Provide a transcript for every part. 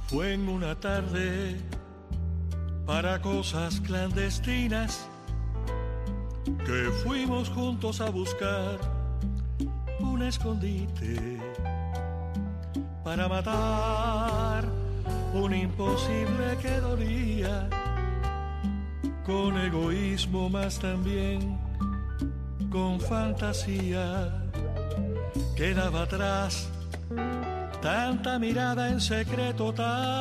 Fue en una tarde para cosas clandestinas que fuimos juntos a buscar un escondite para matar un imposible que dolía, con egoísmo más también con fantasía. Quedaba atrás tanta mirada en secreto,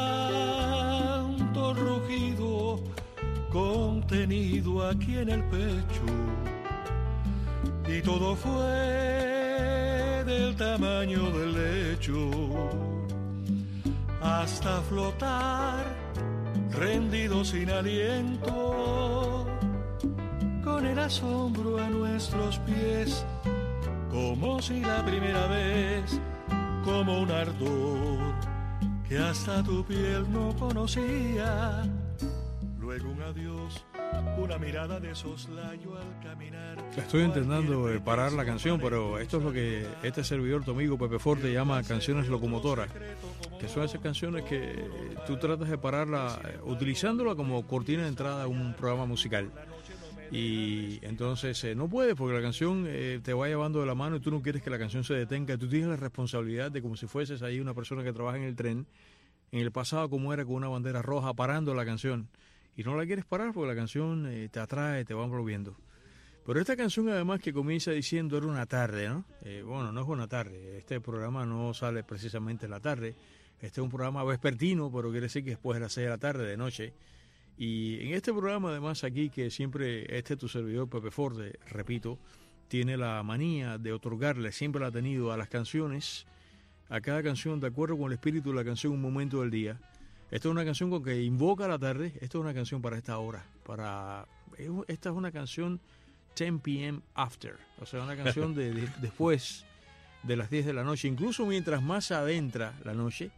tanto rugido contenido aquí en el pecho, y todo fue del tamaño del lecho, hasta flotar rendido sin aliento, con el asombro a nuestros pies, como si la primera vez, como un ardor que hasta tu piel no conocía. Luego un adiós, una mirada de soslayo al caminar. Estoy intentando parar la canción, pero esto es lo que este servidor, tu amigo Pepe Forte, llama canciones locomotoras, que son esas canciones que tú tratas de pararla utilizándola como cortina de entrada a un programa musical. Y entonces no puedes, porque la canción te va llevando de la mano y tú no quieres que la canción se detenga. Tú tienes la responsabilidad de, como si fueses ahí una persona que trabaja en el tren, en el pasado como era con una bandera roja, parando la canción. Y no la quieres parar porque la canción te atrae, te va envolviendo. Pero esta canción además que comienza diciendo era una tarde, ¿no? Bueno, no es una tarde. Este programa no sale precisamente en la tarde. Este es un programa vespertino, pero quiere decir que después de las 6 de la tarde, de noche. Y en este programa, además, aquí, que siempre tu servidor, Pepe Forte, repito, tiene la manía de otorgarle, siempre la ha tenido a las canciones, a cada canción, de acuerdo con el espíritu de la canción, un momento del día. Esta es una canción con que invoca la tarde, esta es una canción para esta hora, esta es una canción 10 p.m. after, o sea, una canción después de las 10 de la noche, incluso mientras más se adentra la noche.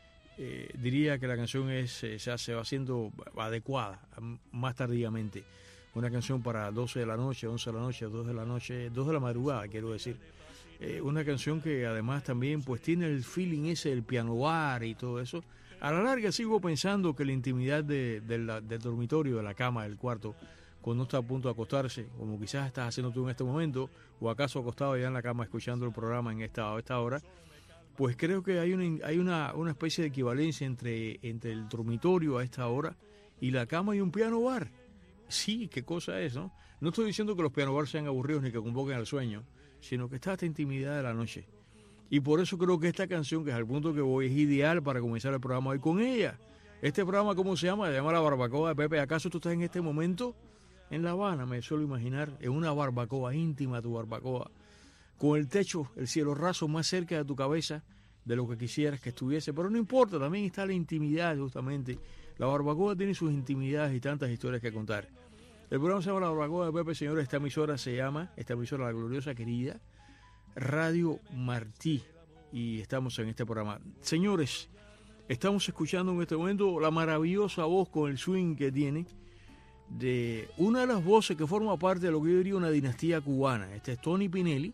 Diría que la canción se va haciendo adecuada más tardíamente. Una canción para 12 de la noche, 11 de la noche, 2 de la noche, 2 de la madrugada, quiero decir. Una canción que además también pues tiene el feeling ese del piano bar y todo eso. A la larga sigo pensando que la intimidad del dormitorio, de la cama, del cuarto, cuando está a punto de acostarse, como quizás estás haciendo tú en este momento, o acaso acostado ya en la cama escuchando el programa a esta hora, pues creo que hay una especie de equivalencia entre el dormitorio a esta hora y la cama y un piano bar. Sí, qué cosa es, ¿no? No estoy diciendo que los piano bars sean aburridos ni que convoquen al sueño, sino que está esta intimidad de la noche. Y por eso creo que esta canción, que es al punto que voy, es ideal para comenzar el programa hoy con ella. Este programa, ¿cómo se llama? Se llama La Barbacoa de Pepe. ¿Acaso tú estás en este momento en La Habana? Me suelo imaginar, en una barbacoa íntima, tu barbacoa, con el techo, el cielo raso más cerca de tu cabeza de lo que quisieras que estuviese, pero no importa, también está la intimidad justamente. La barbacoa tiene sus intimidades y tantas historias que contar. El programa se llama La Barbacoa de Pepe, señores. Esta emisora se llama, la gloriosa querida Radio Martí, y estamos en este programa. Señores, estamos escuchando en este momento la maravillosa voz con el swing que tiene de una de las voces que forma parte de lo que yo diría una dinastía cubana. Este es Tony Pinelli,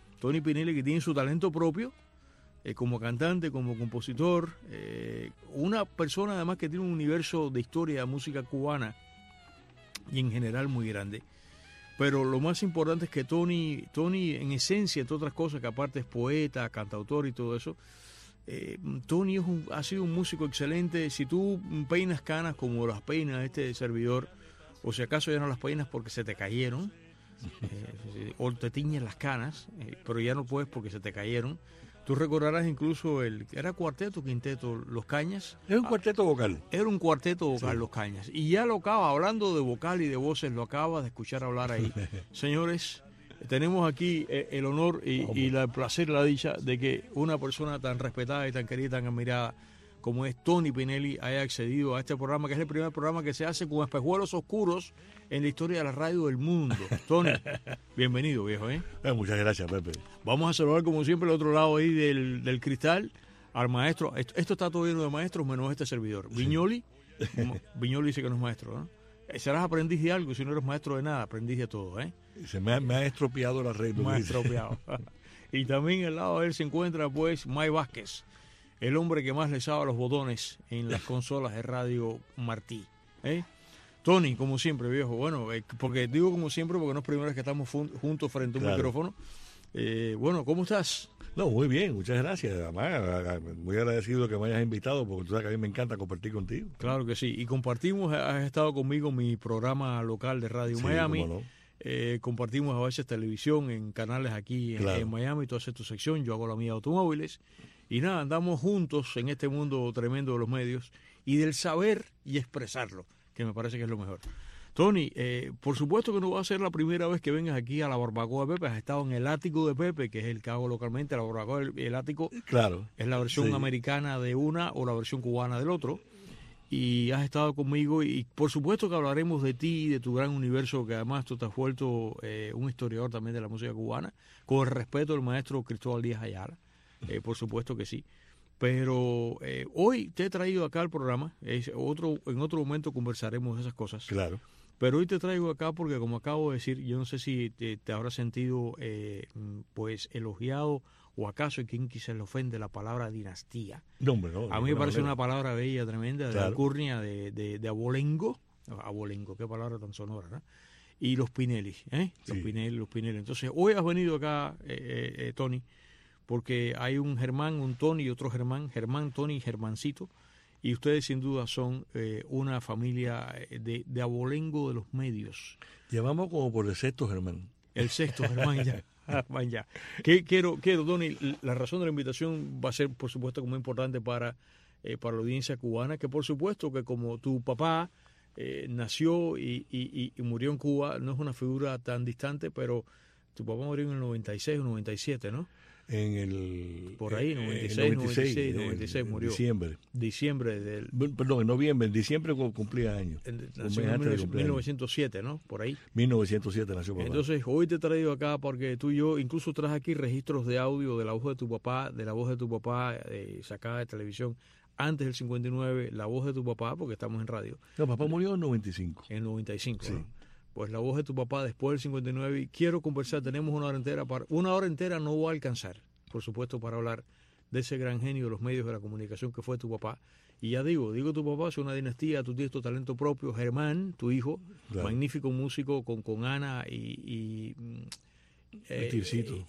que tiene su talento propio, como cantante, como compositor, una persona además que tiene un universo de historia de música cubana y en general muy grande. Pero lo más importante es que Tony en esencia, entre otras cosas, que aparte es poeta, cantautor y todo eso, Tony ha sido un músico excelente. Si tú peinas canas como las peinas este servidor, o si acaso ya no las peinas porque se te cayeron, o te tiñes las canas, pero ya no puedes porque se te cayeron. Tú recordarás incluso ¿era cuarteto o quinteto? Los Cañas. Era un cuarteto vocal. Era un cuarteto vocal, sí. Los Cañas. Y ya lo acaba, hablando de vocal y de voces, lo acaba de escuchar hablar ahí. Señores, tenemos aquí el honor y el placer, la dicha de que una persona tan respetada y tan querida, tan admirada como es Tony Pinelli haya accedido a este programa, que es el primer programa que se hace con espejuelos oscuros en la historia de la radio del mundo. Tony, bienvenido, viejo. Muchas gracias, Pepe. Vamos a saludar, como siempre, al otro lado ahí del cristal, al maestro. Esto está todo lleno de maestros, menos este servidor. Viñoli. Viñoli dice que no es maestro, ¿no? Serás aprendiz de algo, si no eres maestro de nada, aprendiz de todo, Se me ha estropeado la red. Me ha estropeado. Y también al lado de él se encuentra, pues, May Vázquez. el hombre que más le sabe a los botones en las consolas de Radio Martí. Tony, como siempre, viejo. Bueno, porque digo como siempre porque no es primera vez que estamos juntos frente a un micrófono. Bueno, ¿cómo estás? No, muy bien, muchas gracias. Además, muy agradecido que me hayas invitado porque tú sabes que a mí me encanta compartir contigo. Claro que sí. Y compartimos, has estado conmigo en mi programa local de Radio Miami. Cómo no. Compartimos a veces televisión en canales aquí en Miami. Tú haces tu sección, yo hago la mía de automóviles. Y nada, andamos juntos en este mundo tremendo de los medios y del saber y expresarlo, que me parece que es lo mejor. Tony, por supuesto que no va a ser la primera vez que vengas aquí a la barbacoa de Pepe. Has estado en el ático de Pepe, que es el que hago localmente. La barbacoa, el ático, claro, es la versión americana de una o la versión cubana del otro. Y has estado conmigo y por supuesto que hablaremos de ti y de tu gran universo, que además tú te has vuelto un historiador también de la música cubana, con el respeto del maestro Cristóbal Díaz Ayala, por supuesto que sí. Pero hoy te he traído acá al programa, en otro momento conversaremos de esas cosas. Claro. Pero hoy te traigo acá porque, como acabo de decir, yo no sé si te habrás sentido pues elogiado o acaso quien quizás le ofende la palabra dinastía. No, hombre, no. A mí me parece una palabra bella, tremenda, de alcurnia, de abolengo. Abolengo, qué palabra tan sonora, ¿no? Y los Pinelli, Los Pinelli. Entonces, hoy has venido acá, Tony, porque hay un Germán, un Tony y otro Germán, Tony y Germancito. Y ustedes sin duda son una familia de abolengo de los medios. Llevamos como por el sexto Germán. El sexto Germán ya. Ya. Quiero, Tony, la razón de la invitación va a ser, por supuesto, como importante para la audiencia cubana, que por supuesto que como tu papá nació y murió en Cuba, no es una figura tan distante, pero tu papá murió en el 96 o 97, ¿no? Por ahí, 96 murió. Diciembre del... Perdón, en noviembre, en diciembre cumplía años. Nació en 1907, ¿no? Por ahí. 1907 nació papá. Entonces, hoy te he traído acá porque tú y yo, incluso traje aquí registros de audio de la voz de tu papá, sacada de televisión antes del 59, la voz de tu papá, porque estamos en radio. No, papá murió en 95. En 95, sí. ¿no? Pues la voz de tu papá después del 59, y quiero conversar, tenemos una hora entera, una hora entera no va a alcanzar, por supuesto, para hablar de ese gran genio de los medios de la comunicación que fue tu papá. Y ya digo tu papá es una dinastía, tú tienes tu talento propio, Germán, tu hijo, claro, magnífico músico con Ana y Tirsito.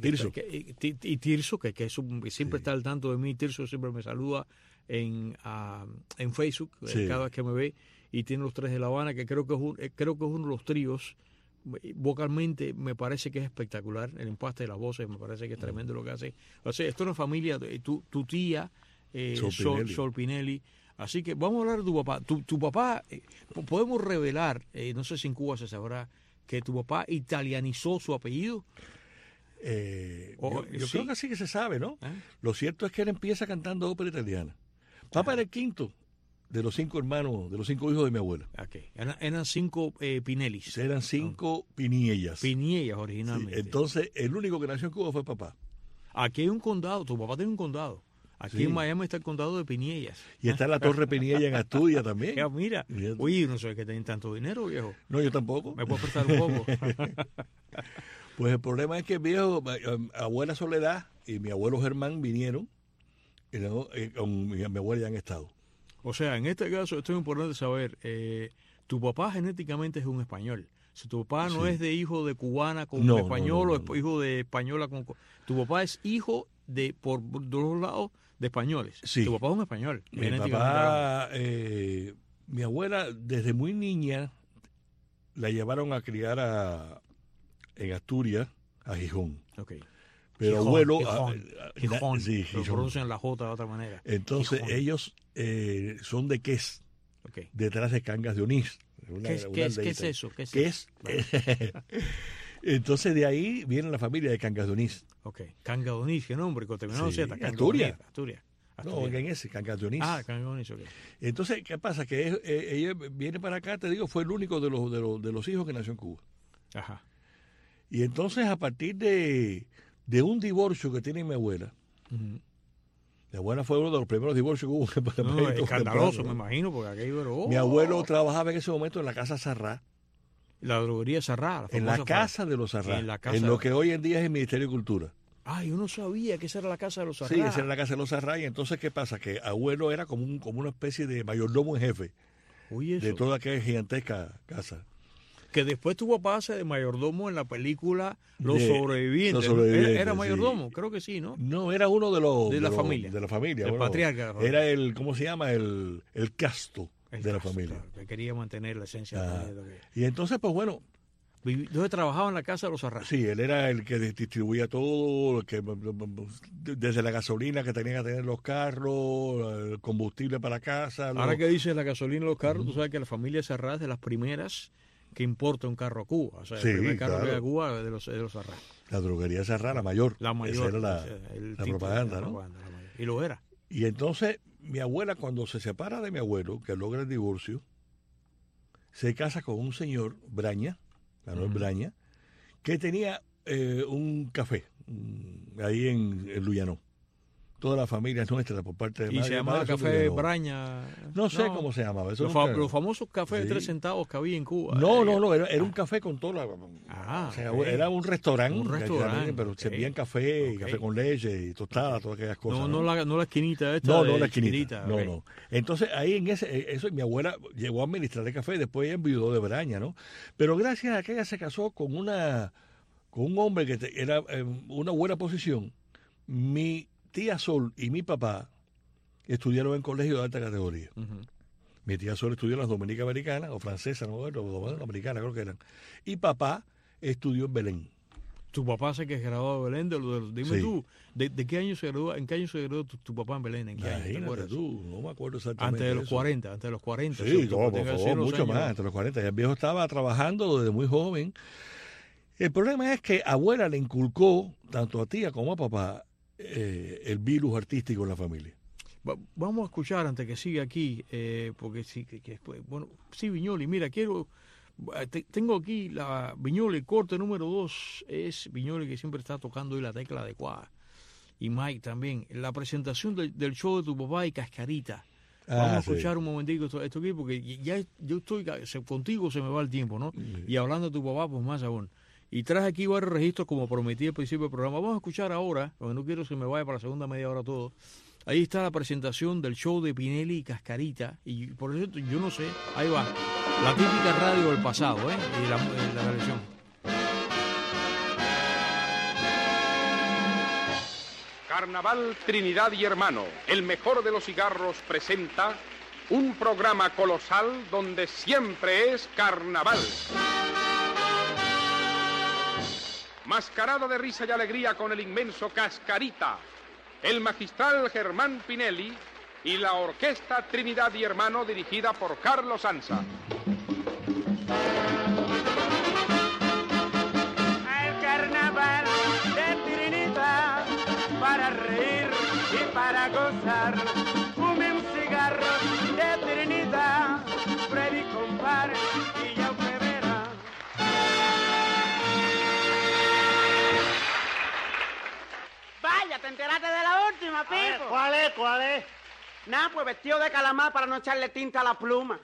Y Tirso, que siempre está al tanto de mí. Tirso siempre me saluda en Facebook, cada vez que me ve, y tiene los Tres de La Habana, que creo que es uno de los tríos. Vocalmente me parece que es espectacular, el empaste de las voces me parece que es tremendo lo que hace. O sea, esto es una familia, tu tía Sol Pinelli. Así que vamos a hablar de tu papá. Tu papá, podemos revelar, no sé si en Cuba se sabrá, que tu papá italianizó su apellido. Yo creo que sí que se sabe, ¿no? Lo cierto es que él empieza cantando ópera italiana. Papá era el quinto de los 5 hermanos, de los 5 hijos de mi abuela. Okay. Eran 5 Pinellis. Eran 5 Piniellas. Piniellas originalmente. Sí, entonces, el único que nació en Cuba fue papá. Aquí hay un condado, tu papá tiene un condado. Aquí en Miami está el condado de Piniellas. Y está la Torre Pinilla en Asturias también. Ya, mira, uy, no sé que tienen tanto dinero, viejo. No, yo tampoco. ¿Me puedo prestar un poco? Pues el problema es que viejo, abuela Soledad y mi abuelo Germán vinieron, con mi abuela ya han estado. O sea, en este caso, esto es importante saber, tu papá genéticamente es un español. Si tu papá no es de hijo de cubana con español o hijo de española con... Tu papá es hijo por dos lados de españoles. Sí. Tu papá es un español. Mi papá, mi abuela desde muy niña la llevaron a criar en Asturias, a Gijón. Okay. Pero abuelo... Gijón. Sí, Gijón. Lo pronuncian la J de otra manera. Entonces Gijón. Ellos son de Ques, detrás de Cangas de Onís. ¿Qué es eso? Entonces de ahí viene la familia de Cangas de Onís. Ok, Cangas de Onís, qué nombre, con terminado Z. Asturias. Asturias. No, en ese, Cangas de Onís. Cangas de Onís, ok. Entonces, ¿qué pasa? Que ella viene para acá, te digo, fue el único de los hijos que nació en Cuba. Ajá. Y entonces, a partir de un divorcio que tiene mi abuela, mi abuela fue uno de los primeros divorcios que hubo. No, escandaloso, me imagino, porque aquello era... Mi abuelo trabajaba en ese momento en la Casa Sarrá. La droguería Sarrá. En la Casa de los Sarrá. En lo que hoy en día es el Ministerio de Cultura. Ah, yo no sabía que esa era la casa de los Arrá. Sí, esa era la casa de los Arrá. Y entonces, ¿qué pasa? Que abuelo era como una especie de mayordomo en jefe Oye, de eso. toda aquella gigantesca casa. Que después tu papá hace de mayordomo en la película Los De Sobrevivientes. Los ¿no? Sobrevivientes, Era sí. mayordomo, creo que sí, ¿no? No, era uno de la familia. De la familia. El patriarca de la familia. Era el, ¿cómo se llama? El casto El de la caso, familia. claro, que quería mantener la esencia de la Ah, familia todavía. y entonces, pues bueno, Entonces trabajaba en la casa de los Arrá. sí, él era el que distribuía todo, el que desde la gasolina que tenían que tener los carros, el combustible para casa. Ahora que dices la gasolina y los carros, tú sabes que la familia Serrat es de las primeras que importa un carro a Cuba. O sea, Sí, el primer carro claro. que llega a Cuba es de los Serrat. La droguería Serrá, la mayor. La mayor. Esa era la tipo de propaganda, ¿no? propaganda, la mayor. Y lo era. Y entonces, mi abuela, cuando se separa de mi abuelo, que logra el divorcio, se casa con un señor, Braña, Manuel Braña, que tenía un café ahí en Luyanó. Toda la familia nuestra por parte de Y madre se y llamaba padre son de Café Luyanó. Braña. No sé cómo se llamaba. Eso Los famosos cafés de Sí. 3 centavos que había en Cuba. No, era un café con toda la... Ah, o sea, ok. era un restaurante. Un restaurante, pero ok. servían café, y Ok. café con leche, y tostada, todas aquellas cosas. No la esquinita esta. No, de la esquinita. chiquitita, No, ok. no. Entonces, ahí en eso mi abuela llegó a administrar el café, después ella enviudó de Braña, ¿no? Pero gracias a que ella se casó con un hombre que era una buena posición, mi tía Sol y mi papá estudiaron en colegio de alta categoría. Ujú. Mi tía Sol estudió en las Dominicas Americanas, o francesas, no, americanas creo que eran. Y papá estudió en Belén. Tu papá se que es graduado de Belén. Dime Sí. tú, ¿de qué año se graduó? ¿En qué año se graduó tu papá en Belén? ¿En qué año? ¿Te Imagínate acuerdas? tú, no me acuerdo exactamente. Antes de los eso. 40, antes de los 40. Sí, sobre no, todo, por tenga favor, así unos mucho años. más, entre los 40. Ya el viejo estaba trabajando desde muy joven. El problema es que abuela le inculcó, tanto a tía como a papá, el virus artístico en la familia. Vamos a escuchar antes que siga aquí, porque sí, bueno, sí, Viñoli, mira, tengo aquí la Viñoli, corte número 2, es Viñoli que siempre está tocando hoy la tecla adecuada, y Mike también, la presentación del show de tu papá y Cascarita. Vamos a escuchar un momentico esto aquí, porque ya yo estoy, contigo se me va el tiempo, ¿no? Y hablando de tu papá, pues más aún. Y traje aquí varios registros como prometí al principio del programa. Vamos a escuchar ahora, porque no quiero que se me vaya para la segunda media hora todo. Ahí está la presentación del show de Pinelli y Cascarita. Y por cierto, yo no sé, ahí va. La típica radio del pasado, ¿eh? Y la versión. Carnaval Trinidad y Hermano, el mejor de los cigarros, presenta un programa colosal donde siempre es carnaval. Mascarada de risa y alegría con el inmenso Cascarita, el magistral Germán Pinelli y la orquesta Trinidad y Hermano dirigida por Carlos Sanza. Al carnaval de Trinidad, para reír y para gozar, fume un cigarro de Trinidad, Freddy compar y ya usted verá. Vaya, te enteraste de la última, Pipo. ¿Cuál es? Nada, pues vestido de calamar para no echarle tinta a la pluma.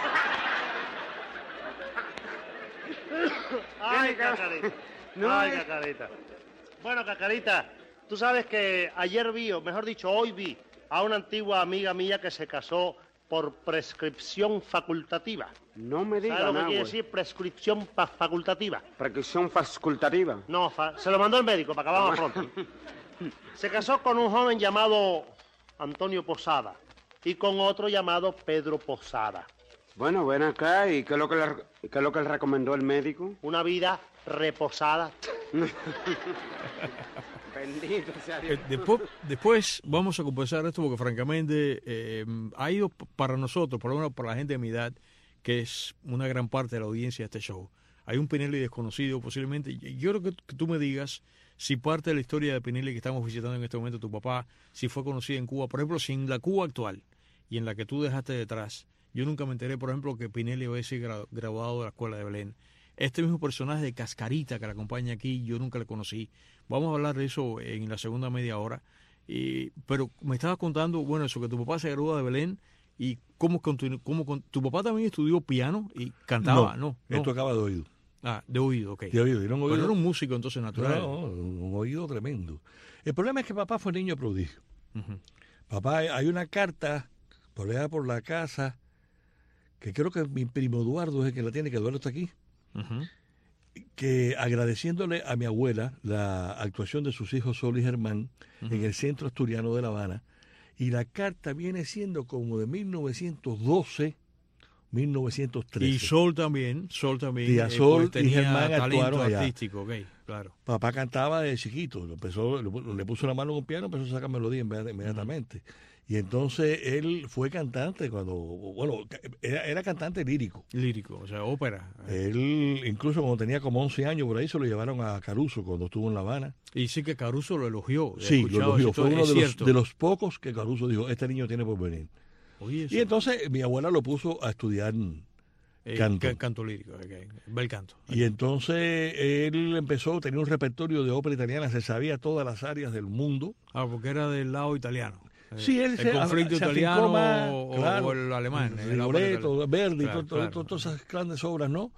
Ay, Cacarita. No, Ay, Cacarita. Bueno, Cacarita, tú sabes que ayer vi, o mejor dicho, hoy vi a una antigua amiga mía que se casó por prescripción facultativa. No me digas ¿Sabes lo que nada, quiere güey. decir prescripción facultativa? Prescripción facultativa. No, se lo mandó el médico para que vamos pronto. Se casó con un joven llamado Antonio Posada y con otro llamado Pedro Posada. Bueno, ven acá, ¿y qué es lo que le recomendó el médico? Una vida reposada. Bendito sea Dios. Después vamos a compensar esto porque francamente ha ido para nosotros, por lo menos para la gente de mi edad, que es una gran parte de la audiencia de este show. Hay un Pinelli desconocido posiblemente. Yo creo que tú me digas si parte de la historia de Pinelli que estamos visitando en este momento, tu papá, si fue conocida en Cuba, por ejemplo, si en la Cuba actual y en la que tú dejaste detrás, yo nunca me enteré, por ejemplo, que Pinelli hubiese graduado de la escuela de Belén. Este mismo personaje de Cascarita que la acompaña aquí, yo nunca le conocí. Vamos a hablar de eso en la segunda media hora. Pero me estabas contando, bueno, eso, que tu papá se graduó de Belén y tu papá también estudió piano y cantaba, ¿no? Él tocaba de oído. Ah, de oído, ok. De oído. Era un Pero oído, era un músico entonces natural. no, un oído tremendo. El problema es que papá fue niño prodigio. Ujú. Papá, hay una carta por allá por la casa, que creo que mi primo Eduardo es el que la tiene, que Eduardo está aquí, Ujú. que agradeciéndole a mi abuela la actuación de sus hijos Sol y Germán en el centro asturiano de La Habana, y la carta viene siendo como de 1912, 1913. Y Sol también, Tía Sol y tenía Germán talento actuaron allá. artístico, ok, claro. Papá cantaba de chiquito, le puso la mano en un piano, empezó a sacar melodía inmediatamente. Y entonces él fue cantante era cantante lírico. Lírico, o sea, ópera. Él, incluso cuando tenía como 11 años, por ahí se lo llevaron a Caruso cuando estuvo en La Habana. Y sí que Caruso lo elogió. He Sí, lo escuchado elogió. esa Fue historia, uno es cierto. de los pocos que Caruso dijo, este niño tiene por venir. Oye, eso, Y entonces mi abuela lo puso a estudiar canto. Canto lírico, ok. Bel canto. Y entonces él empezó, tenía un repertorio de ópera italiana, se sabía todas las áreas del mundo. Ah, porque era del lado italiano. Sí, él el conflicto se afincó italiano más, o claro, el alemán. Rigoletto, Verdi, Claro, claro. todas esas grandes obras, ¿no?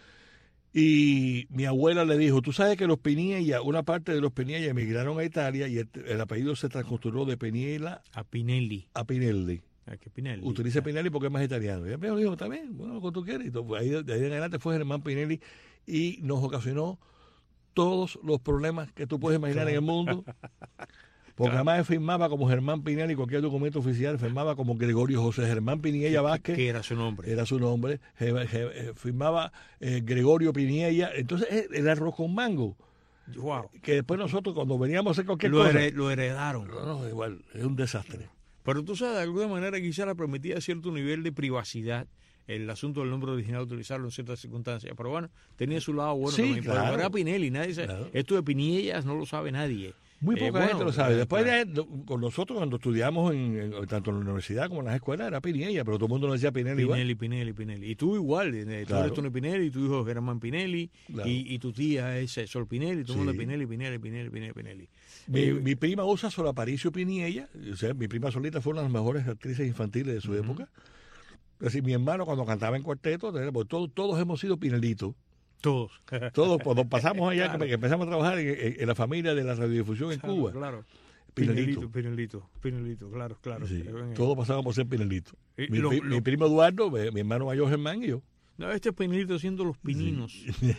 Y mi abuela le dijo, tú sabes que los Piniella, una parte de los Piniella emigraron a Italia y el apellido se transculturó de Piniella A Pinelli. a Pinelli. ¿A qué Pinelli? Utiliza Pinelli porque es más italiano. Y ella me dijo, también, bueno, lo que tú quieres. Y pues ahí, de ahí en adelante fue Germán Pinelli y nos ocasionó todos los problemas que tú puedes imaginar en el mundo. Porque además él firmaba como Germán Pinelli, cualquier documento oficial firmaba como Gregorio José Germán Piniella Vázquez. Que era su nombre. Era su nombre. Firmaba Gregorio Piniella. Entonces era arroz con mango. Wow. Que después nosotros cuando veníamos a hacer cualquier cosa... Lo heredaron. No, igual, es un desastre. Pero tú sabes, de alguna manera quizá le permitía cierto nivel de privacidad el asunto del nombre original, utilizarlo en ciertas circunstancias. Pero bueno, tenía su lado bueno Sí, también. claro. Pero era Pinelli, nadie sabe. Claro. Esto de Pinillas no lo sabe nadie. Muy poca gente lo sabe. Después claro. con nosotros cuando estudiamos tanto en la universidad como en las escuelas era Piniella, pero todo el mundo nos decía Pinelli igual. Pinelli. Y tú igual, tú Claro. eres Tony Pinelli, tu hijo es Germán Pinelli, Claro. y tu tía es Sol Pinelli, todo el mundo Sí. es Pinelli. Mi prima usa Sol Aparicio Piniella, o sea, mi prima Solita fue una de las mejores actrices infantiles de su época. Es decir, mi hermano cuando cantaba en cuarteto, pues todos hemos sido Pinelitos. Todos. Todos, cuando pasamos allá, Claro. que empezamos a trabajar en la familia de la radiodifusión en Cuba. Claro. Pinelito. Pinelito, claro. Sí, todos pasamos por ser Pinelitos. Y Mi primo Eduardo, mi hermano mayor Germán y yo. No, este es Pinelito haciendo los pininos.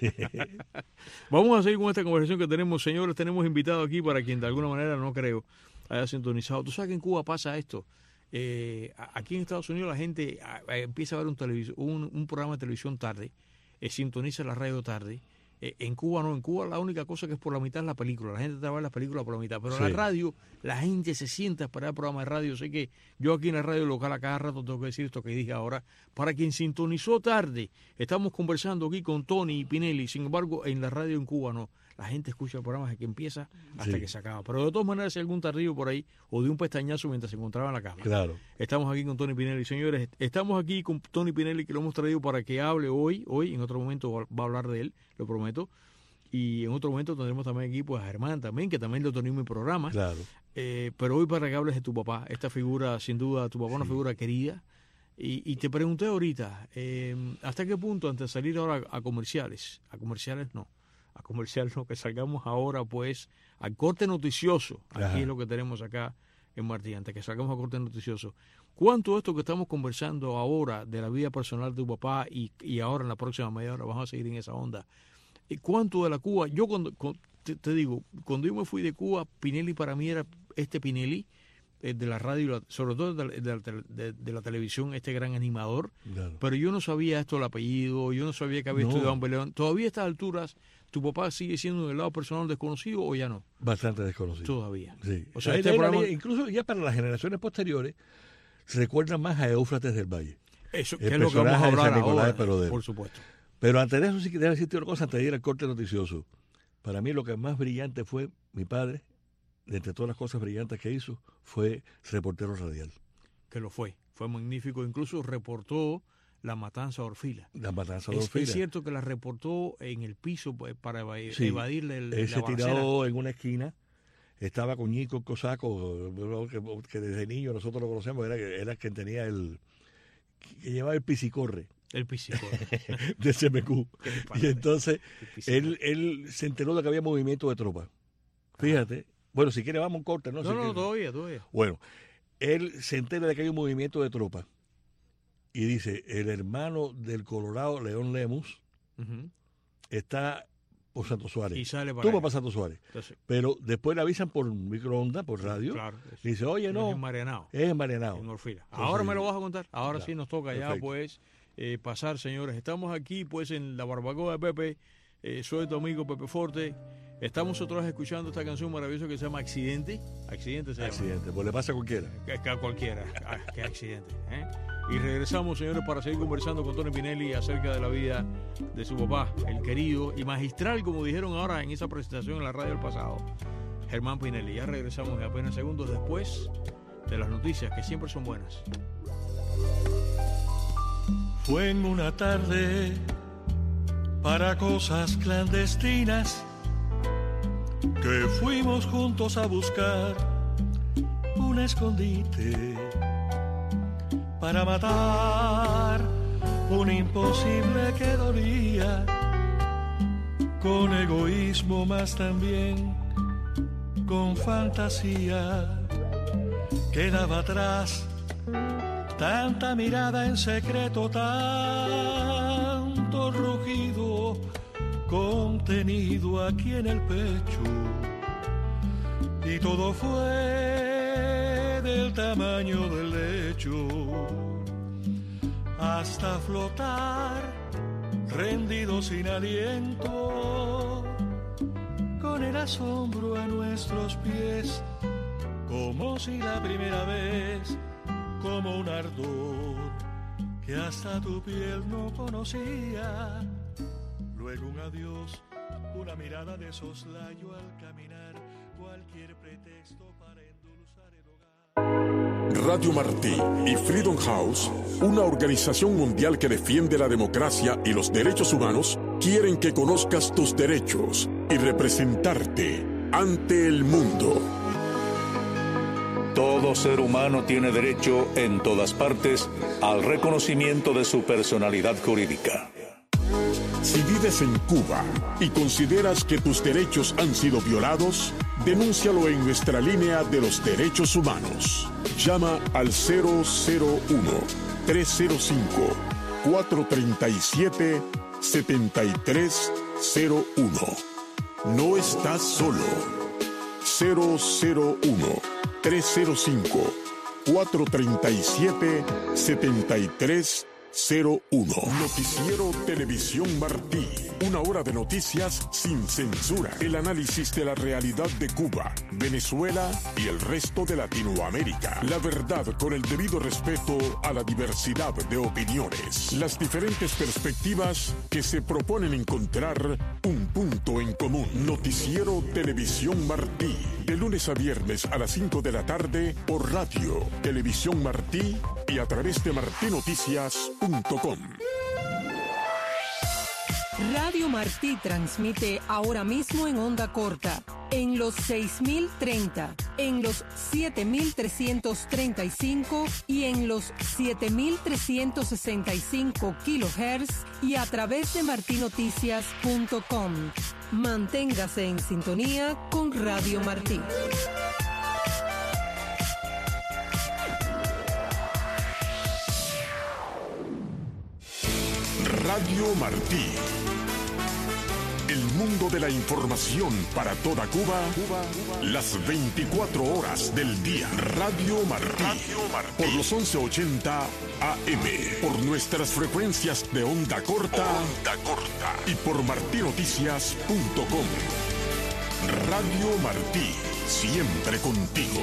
Vamos a seguir con esta conversación que tenemos, señores. Tenemos invitado aquí para quien de alguna manera no creo haya sintonizado. Tú sabes que en Cuba pasa esto. Aquí en Estados Unidos la gente empieza a ver un programa de televisión tarde, sintoniza la radio tarde. En Cuba no, en Cuba la única cosa que es por la mitad es la película. La gente te va a ver la película por la mitad, pero Sí. la radio, la gente se sienta para el programa de radio. Sé que yo aquí en la radio local a cada rato tengo que decir esto que dije ahora. Para quien sintonizó tarde, estamos conversando aquí con Tony Pinelli. Sin embargo, en la radio en Cuba no. La gente escucha el programa desde que empieza hasta Sí. que se acaba. Pero de todas maneras, si hay algún tardío por ahí o de un pestañazo mientras se encontraba en la cama. Claro. Estamos aquí con Tony Pinelli. Señores, estamos aquí con Tony Pinelli, que lo hemos traído para que hable hoy. En otro momento va a hablar de él, lo prometo. Y en otro momento tendremos también aquí pues, a Germán también, que también lo tenemos en mi programa. Claro. Pero hoy para que hables de tu papá, esta figura, sin duda, tu papá es una figura querida. Y te pregunté ahorita, ¿hasta qué punto, antes de salir ahora a comerciales no, que salgamos ahora pues al corte noticioso, aquí Ajá. es lo que tenemos acá en Martí, antes que salgamos al corte noticioso, ¿cuánto esto que estamos conversando ahora de la vida personal de tu papá y ahora en la próxima media hora vamos a seguir en esa onda? ¿Cuánto de la Cuba? Yo te digo, cuando yo me fui de Cuba, Pinelli para mí era este Pinelli de la radio, sobre todo de la televisión, este gran animador, Claro. pero yo no sabía esto del apellido, yo no sabía que había No. estudiado en Beleón. ¿Todavía a estas alturas tu papá sigue siendo del lado personal desconocido o ya no? Bastante desconocido. Todavía. Sí. O sea, Ahí- este ahí la programa- línea, incluso ya para las generaciones posteriores, se recuerdan más a Éufrates del Valle. Eso, El que es lo que vamos a personaje de hablar San Nicolás ahora, de Perodero. por supuesto. Pero antes de eso sí que debe decirte una cosa, antes de ir al corte noticioso. Para mí lo que más brillante fue mi padre, de entre todas las cosas brillantes que hizo, fue reportero radial. Que lo fue magnífico, incluso reportó la matanza de Orfila. La matanza de Es Orfila. cierto que la reportó en el piso pues, para Sí. evadirle Él se la balacera. tiró en una esquina, estaba con Ñico el Cosaco, que desde niño nosotros lo conocemos, era quien tenía que llevaba el pisicorre. El piscicol. de CMQ. Y entonces él se enteró de que había movimiento de tropas. Fíjate. Bueno, si quiere vamos en corte, ¿no? No, todavía. Bueno, él se entera de que hay un movimiento de tropas y dice, el hermano del Colorado, León Lemus, está por Santo Suárez. Y sale para Tú vas para Santo Suárez. Entonces, pero después le avisan por microondas, por radio. Claro. Y dice, oye, no. Es en Marianao. En Orfila. Ahora me lo vas a contar. Ahora claro, sí nos toca ya, pues, pasar, señores. Estamos aquí, pues, en la barbacoa de Pepe. Soy tu amigo Pepe Forte. Estamos otra vez escuchando esta canción maravillosa que se llama Accidente. Accidente, pues le pasa a cualquiera. A cualquiera. Qué accidente. Y regresamos, señores, para seguir conversando con Tony Pinelli acerca de la vida de su papá, el querido y magistral, como dijeron ahora en esa presentación en la radio del pasado, Germán Pinelli. Ya regresamos en apenas segundos después de las noticias, que siempre son buenas. Fue en una tarde para cosas clandestinas que fuimos juntos a buscar un escondite para matar un imposible que dolía, con egoísmo más también con fantasía. Quedaba atrás tanta mirada en secreto, tanto rugido contenido aquí en el pecho, y todo fue del tamaño del lecho, hasta flotar rendido sin aliento, con el asombro a nuestros pies, como si la primera vez, como un ardor que hasta tu piel no conocía. Luego un adiós, una mirada de soslayo al caminar, cualquier pretexto para endulzar el hogar. Radio Martí y Freedom House, una organización mundial que defiende la democracia y los derechos humanos, quieren que conozcas tus derechos y representarte ante el mundo. Todo ser humano tiene derecho en todas partes al reconocimiento de su personalidad jurídica. Si vives en Cuba y consideras que tus derechos han sido violados, denúncialo en nuestra línea de los derechos humanos. Llama al 001-305-437-7301. No estás solo. 001-305-437-7301. Noticiero Televisión Martí. Una hora de noticias sin censura. El análisis de la realidad de Cuba, Venezuela y el resto de Latinoamérica. La verdad con el debido respeto a la diversidad de opiniones. Las diferentes perspectivas que se proponen encontrar un punto en común. Noticiero Televisión Martí. De lunes a viernes a las 5 de la tarde por Radio Televisión Martí y a través de martinoticias.com. Radio Martí transmite ahora mismo en onda corta, en los 6030, en los 7335 y en los 7365 kilohertz y a través de martinoticias.com. Manténgase en sintonía con Radio Martí. Radio Martí. El mundo de la información para toda Cuba, las 24 horas del día. Radio Martí. Por los 1180 AM. Por nuestras frecuencias de onda corta. Y por martinoticias.com. Radio Martí. Siempre contigo.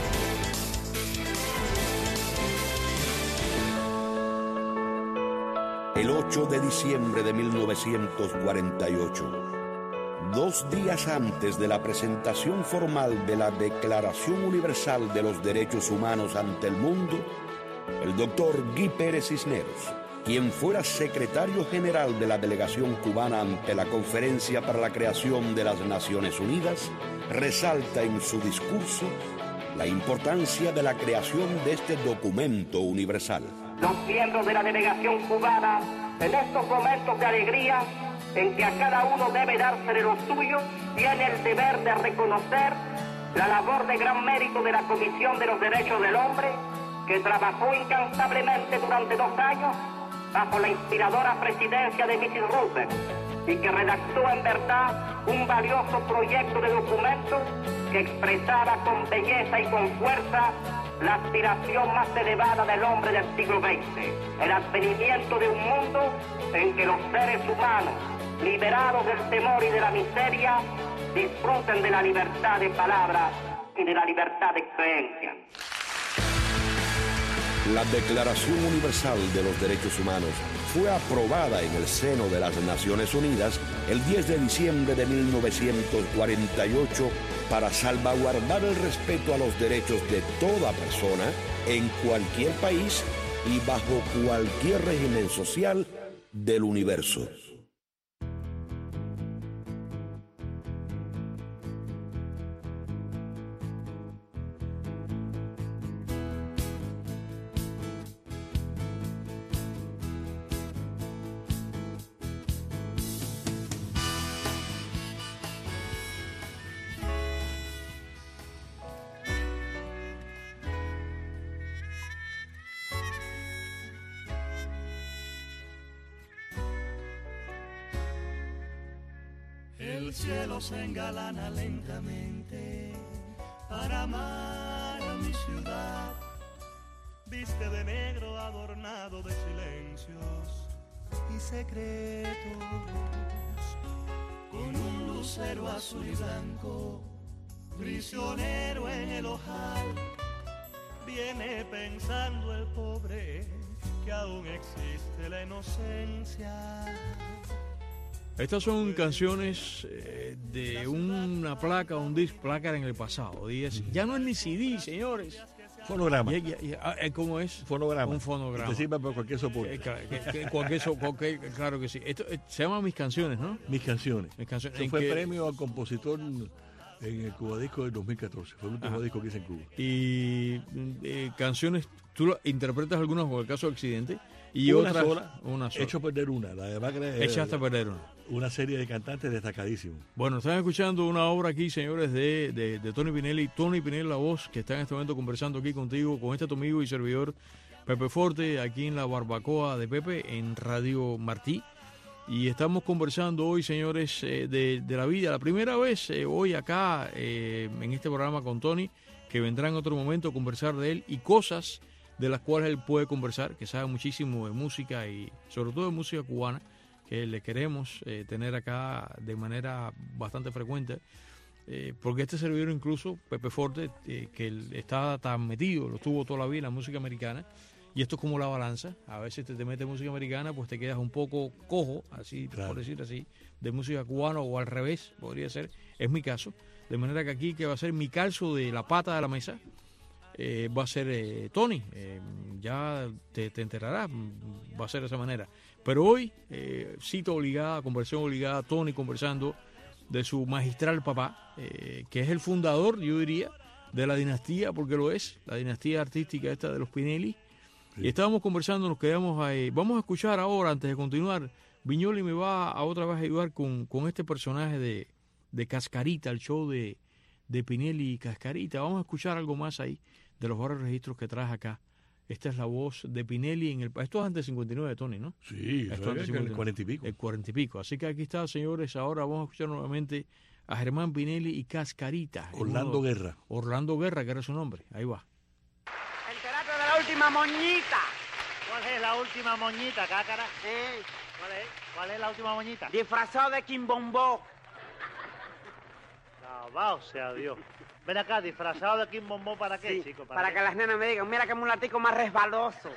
El 8 de diciembre de 1948, 2 días antes de la presentación formal de la Declaración Universal de los Derechos Humanos ante el mundo, el doctor Guy Pérez Cisneros, quien fuera secretario general de la delegación cubana ante la Conferencia para la Creación de las Naciones Unidas, resalta en su discurso la importancia de la creación de este documento universal. los miembros de la delegación cubana, en estos momentos de alegría en que a cada uno debe dársele lo suyo, tiene el deber de reconocer la labor de gran mérito de la Comisión de los Derechos del Hombre, que trabajó incansablemente durante 2 años bajo la inspiradora presidencia de Mrs. Roosevelt y que redactó en verdad un valioso proyecto de documento que expresaba con belleza y con fuerza la aspiración más elevada del hombre del siglo XX, el advenimiento de un mundo en que los seres humanos, liberados del temor y de la miseria, disfruten de la libertad de palabra y de la libertad de creencia. La Declaración Universal de los Derechos Humanos fue aprobada en el seno de las Naciones Unidas el 10 de diciembre de 1948 para salvaguardar el respeto a los derechos de toda persona en cualquier país y bajo cualquier régimen social del universo. El cielo se engalana lentamente para amar a mi ciudad. Viste de negro adornado de silencios y secretos, con un lucero azul y blanco, prisionero en el ojal. Viene pensando el pobre que aún existe la inocencia. Estas son canciones de una placa, un disc, placa en el pasado. Ya no es ni CD, señores. Fonograma. ¿Cómo es? Fonograma. Un fonograma. Te sirve para cualquier soporte. Claro que sí. Esto se llama Mis Canciones, ¿no? Mis Canciones. Mis Canciones. Eso fue premio al compositor en el Cubadisco del 2014. Fue el último disco que hice en Cuba. Y canciones, tú interpretas algunas por el caso de Accidente. Y una otras, sola, una sola. Hecho a perder una. La demás que Echaste a perder una. Una serie de cantantes destacadísimos. Bueno, están escuchando una obra aquí, señores, de Tony Pinelli. Tony Pinelli, la voz, que está en este momento conversando aquí contigo, con tu amigo y servidor Pepe Forte, aquí en la barbacoa de Pepe, en Radio Martí. Y estamos conversando hoy, señores, de la vida. La primera vez hoy acá en este programa con Tony, que vendrá en otro momento a conversar de él y cosas de las cuales él puede conversar, que sabe muchísimo de música y sobre todo de música cubana, que le queremos tener acá de manera bastante frecuente, porque este servidor incluso, Pepe Forte, que él está tan metido, lo estuvo toda la vida en la música americana, y esto es como la balanza, a veces te metes música americana, pues te quedas un poco cojo, así, claro, por decir así, de música cubana, o al revés, podría ser, es mi caso, de manera que aquí, que va a ser mi calzo de la pata de la mesa, va a ser Tony, ya te enterarás, va a ser de esa manera. Pero hoy, cita obligada, conversación obligada, Tony conversando de su magistral papá, que es el fundador, yo diría, de la dinastía, porque lo es, la dinastía artística esta de los Pinelli. Sí. Y estábamos conversando, nos quedamos ahí. Vamos a escuchar ahora, antes de continuar, Viñoli me va a otra vez a ayudar con este personaje de Cascarita, el show de Pinelli y Cascarita. Vamos a escuchar algo más ahí de los varios registros que traes acá. Esta es la voz de Pinelli en el... Esto es antes del 59 de Tony, ¿no? Sí, esto es el 40 y pico. El 40 y pico. Así que aquí está, señores. Ahora vamos a escuchar nuevamente a Germán Pinelli y Cascarita. Orlando Guerra. Orlando Guerra, que era su nombre. Ahí va. Entérate de la última moñita. ¿Cuál es la última moñita, cácara? ¿Cuál es la última moñita? Disfrazado de Quimbombó. Alabado sea Dios. Ven acá, disfrazado de Quimbombó, ¿para qué, sí, chico? Para que las nenas me digan, mira que mulatico más resbaloso.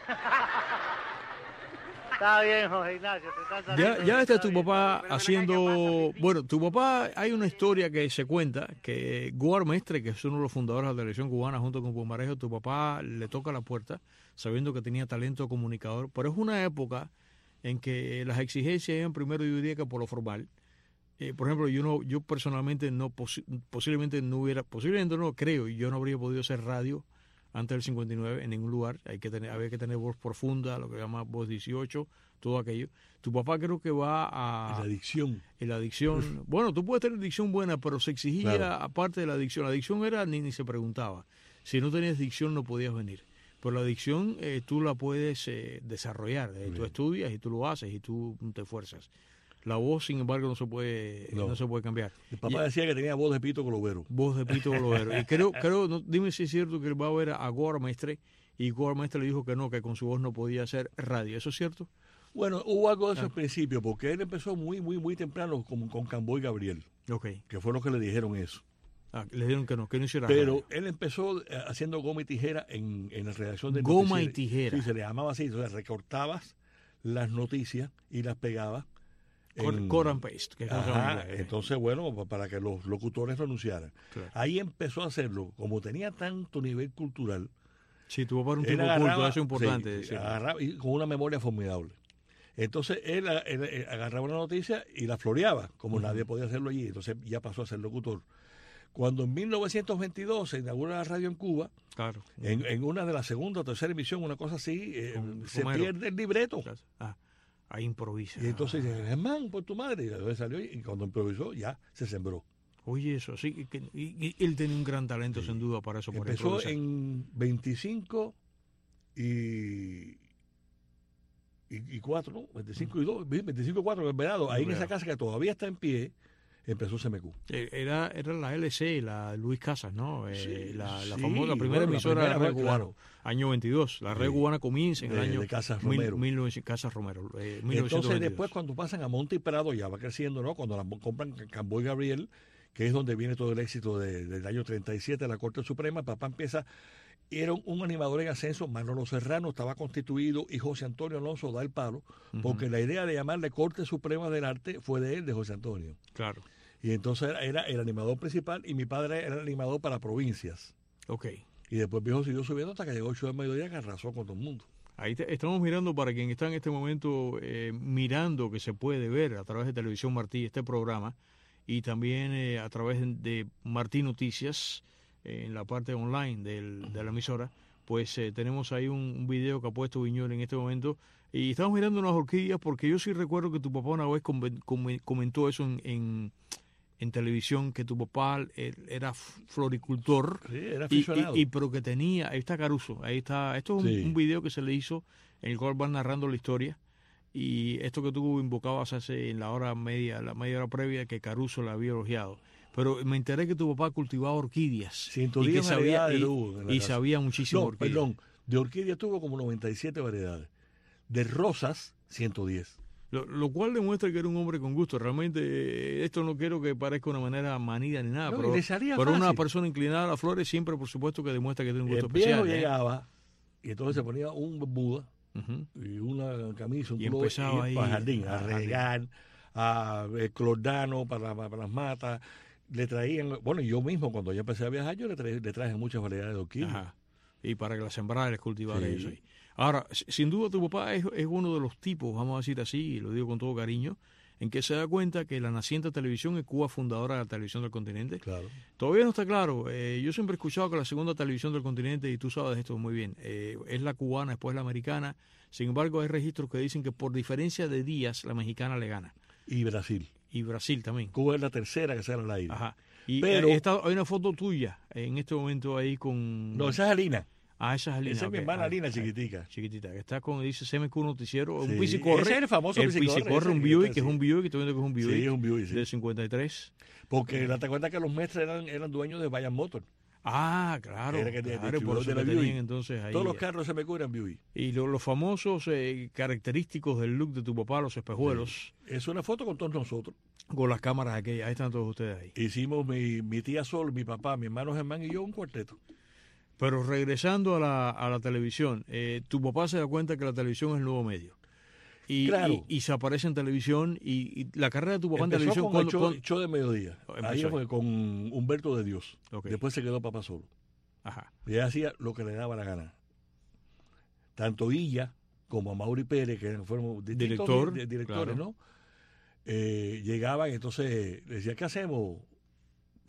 Está bien, José Ignacio. Ya está tu papá haciendo... Bueno, tu papá, hay una historia que se cuenta, que Guar Mestre, que es uno de los fundadores de la televisión cubana, junto con Pumarejo, tu papá le toca la puerta, sabiendo que tenía talento comunicador, pero es una época en que las exigencias iban primero, yo diría, que por lo formal. Por ejemplo, yo personalmente posiblemente no creo, y yo no habría podido hacer radio antes del 59 en ningún lugar. Había que tener voz profunda, lo que llama voz 18, todo aquello. Tu papá creo que va a... En la dicción. Bueno, tú puedes tener dicción buena, pero se exigía, claro, aparte de la dicción. La dicción era, ni se preguntaba. Si no tenías dicción no podías venir. Pero la dicción tú la puedes desarrollar. Tú estudias y tú lo haces y tú te esfuerzas. La voz, sin embargo, no se puede cambiar. El papá decía que tenía voz de pito globero. Voz de pito globero. Y creo dime si es cierto que él va a ver a Gore Mestre, y Gore Mestre le dijo que no, que con su voz no podía hacer radio. ¿Eso es cierto? Bueno, hubo algo de eso al principio, porque él empezó muy temprano con Camboy Gabriel. Okay. Que fue lo que le dijeron eso. Le dijeron que no hiciera Pero radio. él empezó haciendo goma y tijera en la redacción de Goma noticias. y tijera. Sí, se le llamaba así. Entonces recortabas las noticias y las pegabas. Cut and paste. Que entonces, bueno, para que los locutores lo anunciaran. Claro. Ahí empezó a hacerlo. Como tenía tanto nivel cultural. Sí, tuvo para un tipo culto, eso es importante. Sí, agarraba, y con una memoria formidable. Entonces él agarraba una noticia y la floreaba, como nadie podía hacerlo allí. Entonces ya pasó a ser locutor. Cuando en 1922 se inaugura la radio en Cuba, claro, en una de la segunda o tercera emisión, una cosa así, se pierde el libreto. Ahí improvisa. Y entonces dice, Germán, por tu madre. Y entonces salió y cuando improvisó ya se sembró. Oye, eso, sí, y él tenía un gran talento, sin duda, para eso. Empezó en 25 y 4, ¿no? 25 y 2, 25 y 4 en el verano. Ahí en esa casa que todavía está en pie, empezó CMQ. Era la LC, la Luis Casas, ¿no? La famosa primera emisora de la red cubana, año 22. La red cubana comienza en el año de Casas Romero. 1922. Entonces después cuando pasan a Monte y Prado ya va creciendo, ¿no? Cuando la compran Camboy Gabriel, que es donde viene todo el éxito del año 37 de la Corte Suprema, papá empieza... Era un animador en ascenso, Manolo Serrano estaba constituido y José Antonio Alonso da el palo, porque la idea de llamarle Corte Suprema del Arte fue de él, de José Antonio. Claro. Y entonces era el animador principal y mi padre era el animador para provincias. Ok. Y después viejo siguió subiendo hasta que llegó el show de mediodía que arrasó con todo el mundo. Ahí estamos mirando, para quien está en este momento mirando, que se puede ver a través de Televisión Martí este programa, y también a través de Martí Noticias, en la parte online de la emisora, pues tenemos ahí un video que ha puesto Viñuela en este momento, y estamos mirando unas orquídeas, porque yo sí recuerdo que tu papá una vez comentó eso en televisión, que tu papá era floricultor, sí, era aficionado, pero que tenía, ahí está Caruso, ahí está, esto es un video que se le hizo, en el cual van narrando la historia, y esto que tú invocabas hace la media hora previa, que Caruso la había elogiado. Pero me enteré que tu papá cultivaba orquídeas. 110 y que sabía, sabía muchísimo orquídeas. Perdón, de orquídeas tuvo como 97 variedades. De rosas, 110. Lo cual demuestra que era un hombre con gusto. Realmente, esto no quiero que parezca una manera manida ni nada, pero una persona inclinada a las flores siempre, por supuesto, que demuestra que tiene un gusto especial. El viejo llegaba y entonces se ponía un Buda y una camisa, un pullover, empezaba y para el jardín, a regar, a clordano para las matas. Le traían, bueno, yo mismo cuando yo empecé a viajar, yo le traje muchas variedades de orquídeas. Ajá. Y para que las sembrara, les cultivara ellos ahí. Ahora, sin duda tu papá es uno de los tipos, vamos a decir así, y lo digo con todo cariño, en que se da cuenta que la naciente televisión es Cuba fundadora de la televisión del continente. Claro. Todavía no está claro. Yo siempre he escuchado que la segunda televisión del continente, y tú sabes esto muy bien, es la cubana, después la americana. Sin embargo, hay registros que dicen que por diferencia de días, la mexicana le gana. Y Brasil. Y Brasil también. Cuba es la tercera que sale al aire. Ajá. Y pero hay una foto tuya en este momento ahí con... No, esa es Alina. Esa es Alina. Esa es mi hermana Alina, chiquitica. Chiquitita, que está con, dice CMQ Noticiero, sí. un Pisicorre. Ese es el famoso Pisicorre, un Buick, que es un Buick, estoy viendo que es un Buick. Sí, es un Buick, sí. De 53. Porque te acuerdas que los mestres eran dueños de Bayan Motor. Ah, claro. Por eso de tenían entonces ahí. Todos los carros se me curan Buick. Y los famosos característicos del look de tu papá, los espejuelos. Sí. Es una foto con todos nosotros. Con las cámaras aquellas, ahí están todos ustedes ahí. Hicimos mi tía Sol, mi papá, mi hermano Germán y yo un cuarteto. Pero regresando a la televisión, tu papá se da cuenta que la televisión es el nuevo medio. Claro. Y se aparece en televisión, y la carrera de tu papá empezó en televisión... Con el show de mediodía. Ahí fue con Humberto de Dios. Okay. Después se quedó papá solo. Ajá. Y ella hacía lo que le daba la gana. Tanto ella como a Mauri Pérez, que fueron directores, claro, ¿no? Llegaban, entonces decía, ¿qué hacemos,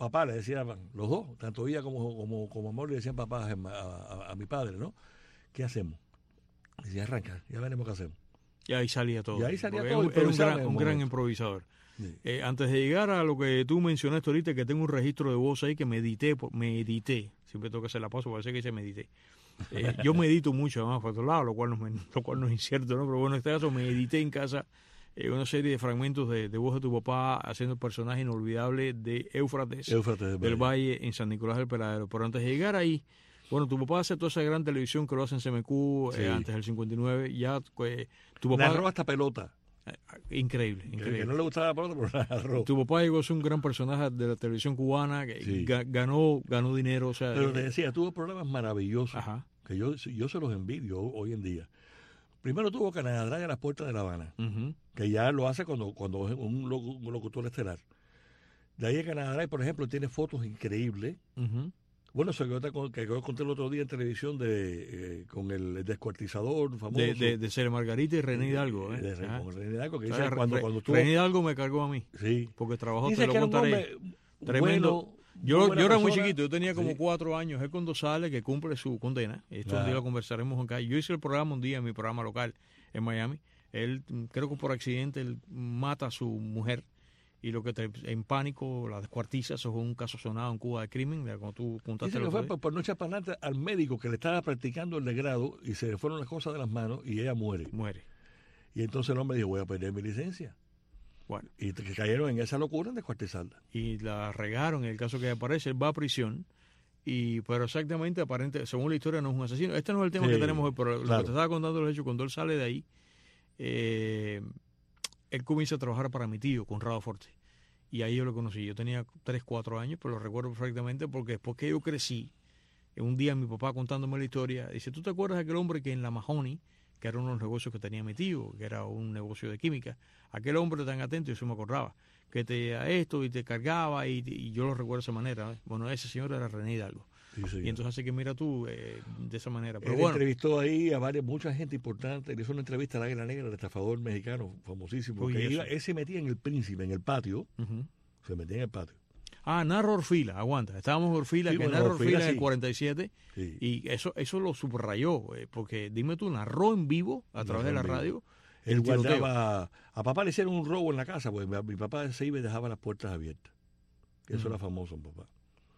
papá, le decían los dos, tanto ella como Amor, le decían papá a mi padre, ¿no? ¿Qué hacemos? Decía, arranca, ya veremos qué hacemos. Y ahí salía todo. Y ahí salía porque todo. Era un gran improvisador. Sí. Antes de llegar a lo que tú mencionaste ahorita, que tengo un registro de voz ahí que medité. Siempre tengo que hacer la pausa, parece que dice medité. Yo medito mucho, además, por otro lado, lo cual no es incierto, ¿no? Pero bueno, en este caso medité en casa una serie de fragmentos de voz de tu papá haciendo el personaje inolvidable de Éufrates del Valle en San Nicolás del Peladero. Pero antes de llegar ahí, bueno, tu papá hace toda esa gran televisión que lo hace en CMQ antes del 59. Ya tu papá narró hasta pelota. Increíble. Que no le gustaba la pelota, pero la narró. Tu papá llegó a ser un gran personaje de la televisión cubana, que ganó dinero. O sea, pero te decía, tuvo programas maravillosos. Ajá. Que yo se los envidio hoy en día. Primero tuvo Canadá Drive a las puertas de La Habana, que ya lo hace cuando es un locutor estelar. De ahí a Canadá Drive, por ejemplo, tiene fotos increíbles. Bueno, eso que yo conté el otro día en televisión con el descuartizador famoso. De Cere Margarita y René Hidalgo. Con René Hidalgo, que dice cuando tuvo... René Hidalgo me cargó a mí. Sí. Porque trabajó, dice te lo contaré. Tremendo. Bueno, yo era muy chiquito, yo tenía como 4 años. Él cuando sale, que cumple su condena, esto un día lo conversaremos acá. Yo hice el programa un día en mi programa local en Miami. Él, creo que por accidente, él mata a su mujer. Y lo que en pánico la descuartiza. Eso fue un caso sonado en Cuba de crimen, como tú contaste. Dice que fue por no echar para adelante al médico que le estaba practicando el degrado y se le fueron las cosas de las manos y ella muere. Y entonces el hombre dijo, voy a perder mi licencia. Bueno. Y que cayeron en esa locura en descuartizarla. Y la regaron en el caso que aparece. Él va a prisión. Pero exactamente, según la historia, no es un asesino. Este no es el tema que tenemos hoy, pero lo que te estaba contando los hechos, cuando él sale de ahí, él comienza a trabajar para mi tío, Conrado Forte. Y ahí yo lo conocí. Yo tenía 3, 4 años, pero lo recuerdo perfectamente porque después que yo crecí, un día mi papá contándome la historia, dice, ¿tú te acuerdas de aquel hombre que en la Mahoney, que era uno de los negocios que tenía mi tío, que era un negocio de química, aquel hombre tan atento, yo se me acordaba, que te a esto y te cargaba y yo lo recuerdo de esa manera. Bueno, ese señor era René Hidalgo. Y entonces hace que mira tú de esa manera. Pero él entrevistó ahí a mucha gente importante. Le hizo una entrevista a la Águila Negra, el estafador mexicano famosísimo. Él se metía en el Príncipe, en el patio. Se metía en el patio. Narro Orfila, aguanta. Estábamos en Orfila, que narro Orfila en el 47. Sí. Y eso lo subrayó, porque dime tú, narró en vivo a través de la radio. Él guardaba. A papá le hicieron un robo en la casa, porque mi papá se iba y dejaba las puertas abiertas. Eso era famoso en papá.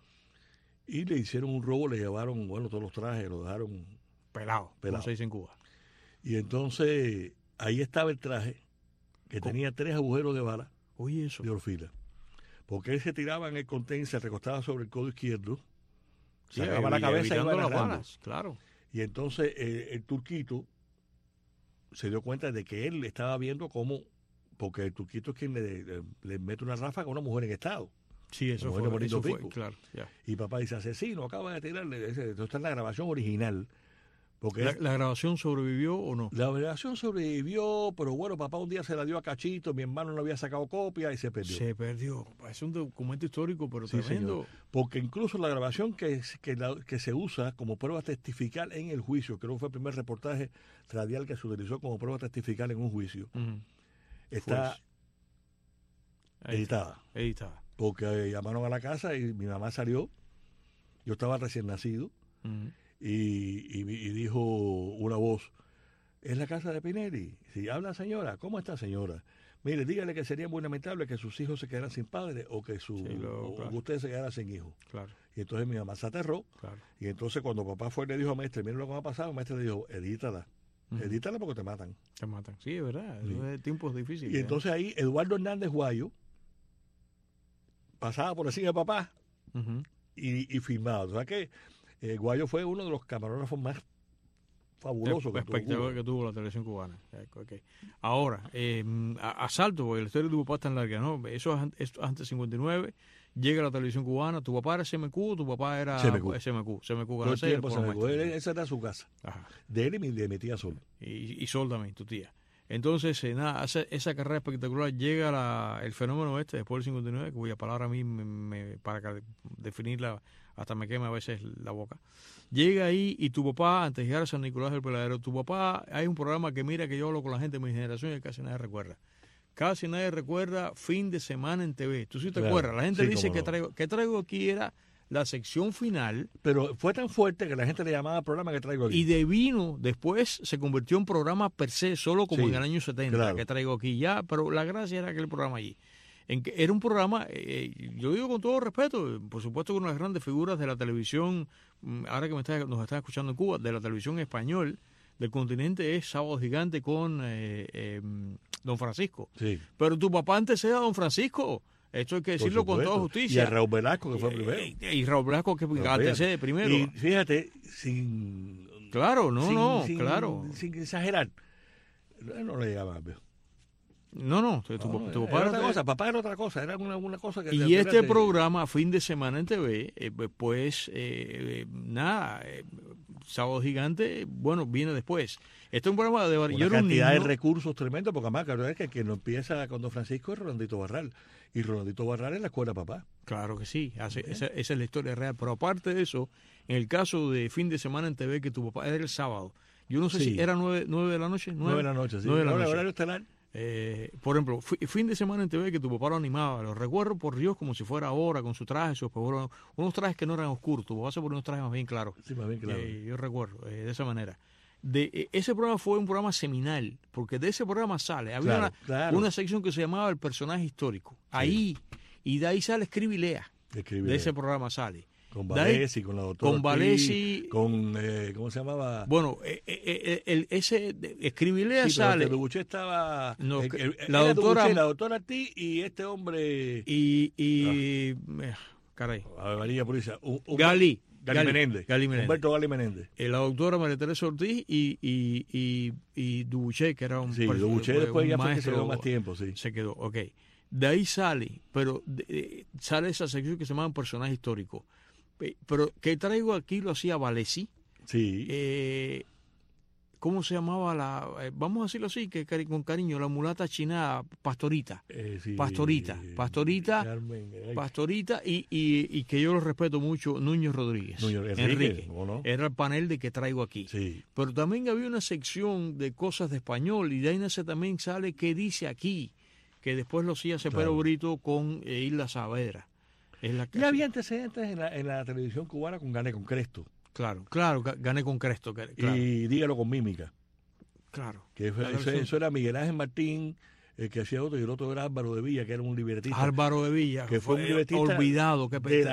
Y le hicieron un robo, le llevaron, todos los trajes, lo dejaron pelado. Como se dice en Cuba. Y entonces, ahí estaba el traje, que tenía 3 agujeros de bala. Oye, eso. De Orfila. Porque él se tiraba en el contén, se recostaba sobre el codo izquierdo, sacaba la cabeza y iba las balas, claro. Y entonces el turquito se dio cuenta de que él estaba viendo cómo, porque el turquito es quien le mete una ráfaga a una mujer en estado. Sí, eso fue, claro. Ya. Y papá dice, asesino, acaba de tirarle. Esto está en la grabación original. Porque ¿La grabación sobrevivió o no? La grabación sobrevivió, pero bueno, papá un día se la dio a Cachito, mi hermano no había sacado copia y se perdió. Se perdió. Es un documento histórico, pero tremendo. Señor. Porque incluso la grabación que se usa como prueba testifical en el juicio, creo que fue el primer reportaje radial que se utilizó como prueba testifical en un juicio, está editada. Porque llamaron a la casa y mi mamá salió, yo estaba recién nacido, y dijo una voz, ¿es la casa de Pinelli? Si habla señora, ¿cómo está señora? Mire, dígale que sería muy lamentable que sus hijos se quedaran sin padre o que usted se quedara sin hijos. Claro. Y entonces mi mamá se aterró, y entonces cuando papá fue y le dijo a maestre, mire lo que me ha pasado, el maestre le dijo, edítala. Edítala porque te matan. Te matan, sí, es verdad, es tiempos difíciles. Y entonces ahí Eduardo Hernández Guayo pasaba por encima de papá y filmaba. O sea que Guayo fue uno de los camarógrafos más fabulosos que tuvo la televisión cubana. Okay. Ahora, asalto, porque la historia de tu papá es tan larga, ¿no? Eso es antes 59, llega a la televisión cubana, tu papá era CMQ, tu papá era CMQ. Todo el tiempo CMQ. Esa era su casa. Ajá. De él y de mi tía Sol. Y Sol también, tu tía. Entonces, hace esa carrera espectacular, llega el fenómeno después del 59, cuya palabra a mí, para definirla, hasta me quema a veces la boca. Llega ahí y tu papá, antes de llegar a San Nicolás del Peladero, tu papá, hay un programa que mira que yo hablo con la gente de mi generación y casi nadie recuerda, casi nadie recuerda Fin de Semana en TV. ¿Tú sí te Claro, acuerdas? La gente sí, dice cómo no. que traigo aquí era la sección final. Pero fue tan fuerte que la gente le llamaba programa que traigo aquí. Y de vino, después se convirtió en programa per se, solo como Sí, en el año 70, claro. que traigo aquí ya, pero la gracia era aquel programa allí. En que era un programa, yo digo con todo respeto, por supuesto que una de las grandes figuras de la televisión, ahora que nos están escuchando en Cuba, de la televisión español del continente es Sábado Gigante con Don Francisco. Sí. Pero tu papá antecede a Don Francisco. Esto hay que decirlo con toda justicia. Y a Raúl Velasco, que fue primero. Y Raúl Velasco, que antecede primero. Y fíjate, sin... Claro, sin, claro. Sin exagerar. No le llamaba, viejo. No, tu papá era otra cosa, papá era otra cosa, era una cosa que... Y este programa, Fin de Semana en TV, Sábado Gigante, bueno, viene después. Este es un programa de... Una cantidad de recursos tremendos, porque además, claro, es que quien no empieza con Don Francisco es Rolandito Barral. Y Rolandito Barral es la escuela papá. Claro que sí, esa es la historia real. Pero aparte de eso, en el caso de Fin de Semana en TV, que tu papá era el sábado, yo no sé si era 9 de la noche. 9 de la noche, sí. 9 de la noche. Horario estelar. Por ejemplo, Fin de Semana en TV, que tu papá lo animaba, lo recuerdo por Dios como si fuera ahora, con su traje, sus espejuelos, unos trajes que no eran oscuros, tu papá se ponía unos trajes más bien claros. Sí, más bien claro. Yo recuerdo, de esa manera. Ese programa fue un programa seminal, porque de ese programa sale, había una sección que se llamaba El Personaje Histórico, ahí, y de ahí sale Escribe y Lea, de ese programa sale. Con Valesi, con la doctora con Valesi, con ¿cómo se llamaba? Bueno, ese Escribe y Lea sale. Pero Dubuché estaba la doctora T y este hombre caray. María Purisa, Gali Menéndez. Humberto Gali Menéndez. La doctora María Teresa Ortiz y Dubuché, que era un Dubuché después ya fue que se quedó más tiempo, Se quedó, ok. De ahí sale, pero sale esa sección que se llama Personaje Histórico. Pero que traigo aquí lo hacía Valesi. Sí. ¿Cómo se llamaba vamos a decirlo así, que con cariño, la mulata china Pastorita? Sí, Pastorita y que yo lo respeto mucho, Núñez Rodríguez. Enrique. ¿no? Era el panel de que traigo aquí. Sí. Pero también había una sección de cosas de español y de ahí también sale ¿Qué dice aquí? Que después lo hacía Cepero Brito con Isla Saavedra. Ya había antecedentes en la televisión cubana con Gané con Cresto. Claro, Gané con Cresto. Claro. Y Dígalo con Mímica. Claro. Que eso era Miguel Ángel Martín, el que hacía otro, y el otro era Álvaro de Villa, que era un libretista. Álvaro de Villa, que fue un libretista olvidado.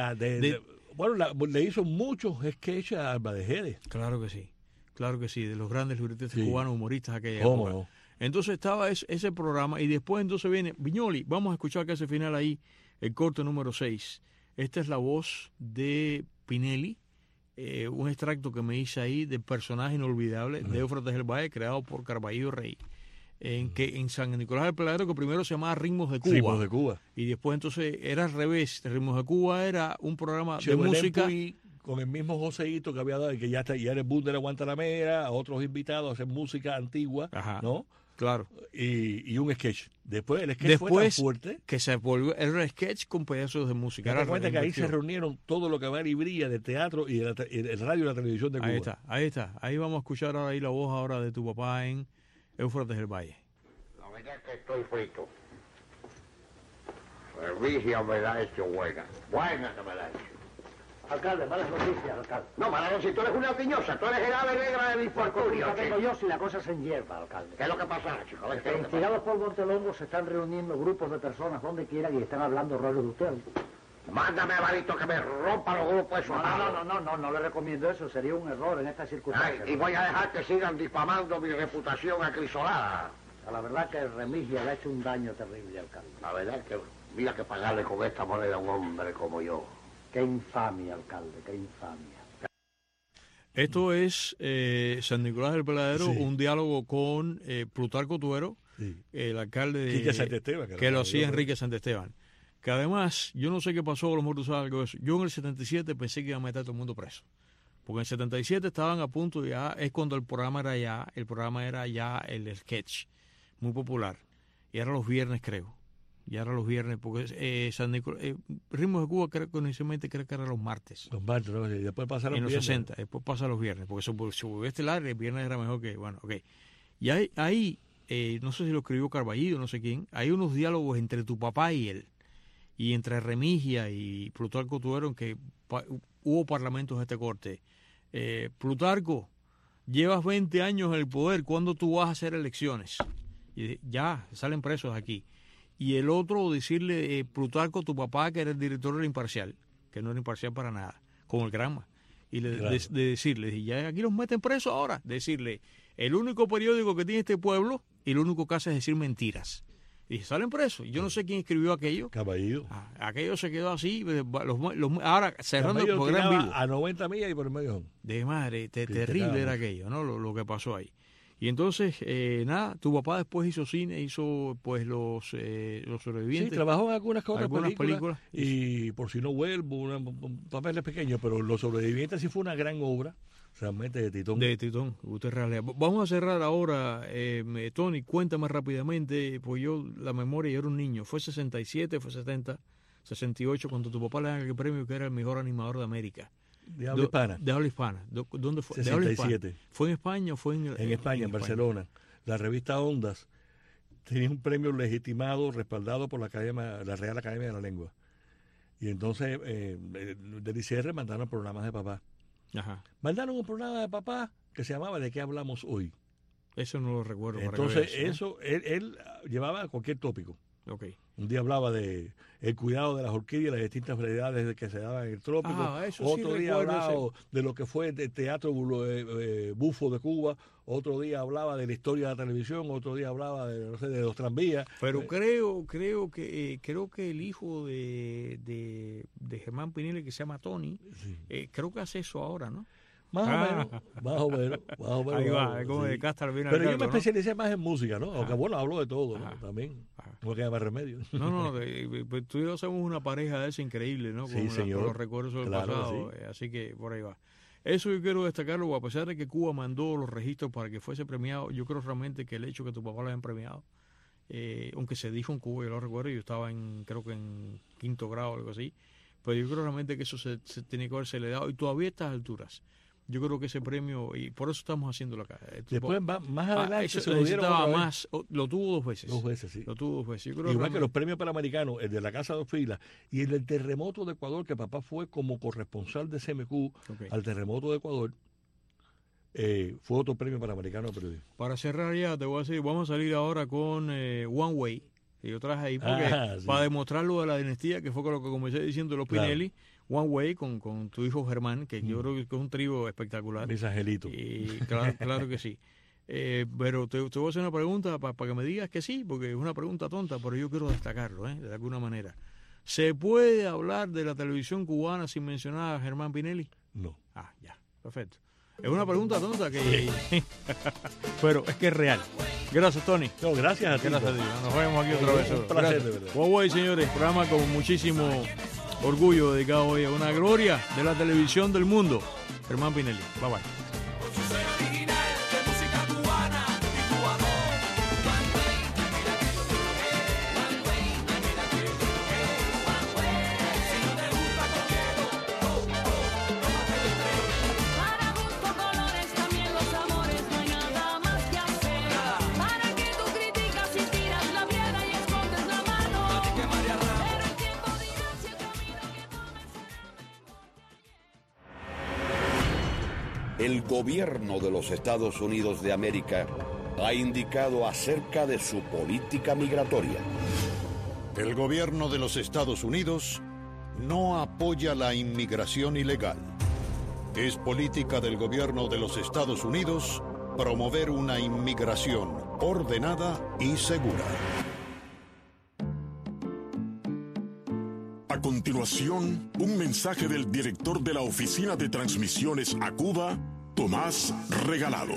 Le hizo muchos sketches a Alba de Jerez. Claro que sí, de los grandes libretistas cubanos humoristas aquella ¿Cómo época. no? Entonces estaba ese programa y después entonces viene Viñoli, vamos a escuchar que hace final ahí el corte número 6. Esta es la voz de Pinelli, un extracto que me hice ahí del personaje inolvidable de Éufrates del Valle, creado por Carballo Rey, en San Nicolás del Peladero, que primero se llamaba Ritmos de Cuba. Y después entonces era al revés. Ritmos de Cuba era un programa de música. Con el mismo Joseíto que había dado, que ya era el boom de la Guantanamera, a otros invitados a hacer música antigua, ¿no? Claro. Y un sketch. Después el sketch fue tan fuerte que se volvió, era el sketch con pedazos de música. Te cuenta que ahí se reunieron todo lo que va y brilla de teatro y el radio y la televisión de Cuba. Ahí está. Ahí vamos a escuchar ahora ahí la voz ahora de tu papá en Éufrates del Valle. La verdad es que estoy frito. Servicio me la ha hecho buena. Buena que me la ha hecho. Alcalde, malas noticias, alcalde. No, malas noticias, tú eres una piñosa, tú eres el ave negra del infortunio. ¿Qué tengo yo si la cosa se enhierva, alcalde? ¿Qué es lo que pasa, chico? Instigados por Montelongo se están reuniendo grupos de personas donde quieran y están hablando rollos de usted. Mándame a Barito que me rompa los grupos esos. No le recomiendo eso, sería un error en estas circunstancias. Y voy a dejar que sigan difamando mi reputación acrisolada. La verdad que el Remigio le ha hecho un daño terrible, alcalde. La verdad es que mira que pagarle con esta moneda a un hombre como yo. Qué infamia, alcalde, qué infamia. Esto es San Nicolás del Peladero, un diálogo con Plutarco Tuero, el alcalde de Santesteban, que lo hacía Enrique Santesteban. Que además, yo no sé qué pasó, a lo mejor tú sabes algo de eso. Yo en el 77 pensé que iban a meter a todo el mundo preso. Porque en el 77 estaban a punto, ya es cuando el programa era ya el sketch, muy popular. Y era los viernes, creo. Y ahora los viernes, porque San Nicolás, Ritmos de Cuba creo que eran los martes. Los martes, ¿no? Y después pasaron en los viernes. 60, después pasa los viernes, porque se volvió estelar, el viernes era mejor que, bueno, ok. Y ahí no sé si lo escribió Carballido, no sé quién, hay unos diálogos entre tu papá y él, y entre Remigia y Plutarco Tudero, en que hubo parlamentos de este corte. Plutarco, llevas 20 años en el poder, ¿cuándo tú vas a hacer elecciones? Y ya, salen presos aquí. Y el otro decirle, Plutarco, tu papá, que era el director del Imparcial, que no era imparcial para nada, como el Granma, y de decirle, ya aquí los meten presos ahora, decirle, el único periódico que tiene este pueblo y lo único que hace es decir mentiras. Y salen presos. Yo no sé quién escribió aquello. Caballito. Aquello se quedó así. Ahora, cerrando el programa vivo. A 90 millas y por el medio. De madre, terrible era aquello, ¿no? Lo que pasó ahí. Y entonces, nada, tu papá después hizo cine, hizo pues los sobrevivientes. Sí, trabajó en algunas películas. Y por si no vuelvo, papeles pequeños, pero Los Sobrevivientes sí fue una gran obra. Realmente de Titón. De Titón, usted realidad. Vamos a cerrar ahora, Tony, cuéntame rápidamente, pues la memoria, yo era un niño, fue 67, fue 70, 68, cuando tu papá le dan el premio que era el mejor animador de América. De habla hispana. De habla hispana. ¿Dónde fue? 67. ¿Fue en España o fue en España, en Barcelona. La revista Ondas tenía un premio legitimado, respaldado por la Real Academia de la Lengua. Y entonces, del ICR mandaron programas de papá. Ajá. Mandaron un programa de papá que se llamaba ¿De qué hablamos hoy? Eso no lo recuerdo. Entonces, él llevaba cualquier tópico. Okay. Un día hablaba de el cuidado de las orquídeas, las distintas variedades que se daban en el trópico. Otro día hablaba de lo que fue el teatro bufo de Cuba. Otro día hablaba de la historia de la televisión. Otro día hablaba de los tranvías. Pero creo que el hijo de Germán Pinelli, que se llama Tony, sí. Creo que hace eso ahora, ¿no? Más o menos. Ahí va, como de Castro. Pero yo me especialicé más en música, ¿no? Aunque bueno, hablo de todo, ¿no? También. No queda más remedio. No, pues tú y yo somos una pareja de eso increíble, ¿no? Sí, señor. Los recuerdos del pasado, sí. Así que por ahí va. Eso yo quiero destacarlo, a pesar de que Cuba mandó los registros para que fuese premiado, yo creo realmente que el hecho que tu papá lo hayan premiado, aunque se dijo en Cuba, yo lo recuerdo, yo estaba creo que en 5º grado o algo así, pero yo creo realmente que eso se tenía que haberse le dado, y todavía a estas alturas. Yo creo que ese premio, y por eso estamos haciéndolo acá. Después, más adelante, se lo dieron más. Lo tuvo 2 veces. 2 veces, sí. Lo tuvo 2 veces. Yo creo igual que los premios panamericanos, el de la Casa de 2 Filas y el del terremoto de Ecuador, que papá fue como corresponsal de CMQ al terremoto de Ecuador, fue otro premio panamericano de periodismo. Para cerrar ya, te voy a decir, vamos a salir ahora con One Way, que yo traje ahí, porque para demostrar lo de la dinastía, que fue con lo que comencé diciendo los Pinelli. Claro. One Way con tu hijo Germán, que yo creo que es un trío espectacular. Mis angelitos. Y claro que sí. Pero te voy a hacer una pregunta para que me digas que sí, porque es una pregunta tonta, pero yo quiero destacarlo, de alguna manera. ¿Se puede hablar de la televisión cubana sin mencionar a Germán Pinelli? No. Ya, perfecto. Es una pregunta tonta que... pero es que es real. Gracias, Tony. No, gracias a ti. Gracias a ti. Nos vemos aquí otra vez. Un placer, de verdad. One Way, señores, programa con muchísimo orgullo dedicado hoy a una gloria de la televisión del mundo, Germán Pinelli. Bye bye. El gobierno de los Estados Unidos de América ha indicado acerca de su política migratoria. El gobierno de los Estados Unidos no apoya la inmigración ilegal. Es política del gobierno de los Estados Unidos promover una inmigración ordenada y segura. A continuación, un mensaje del director de la Oficina de Transmisiones a Cuba, Tomás Regalado.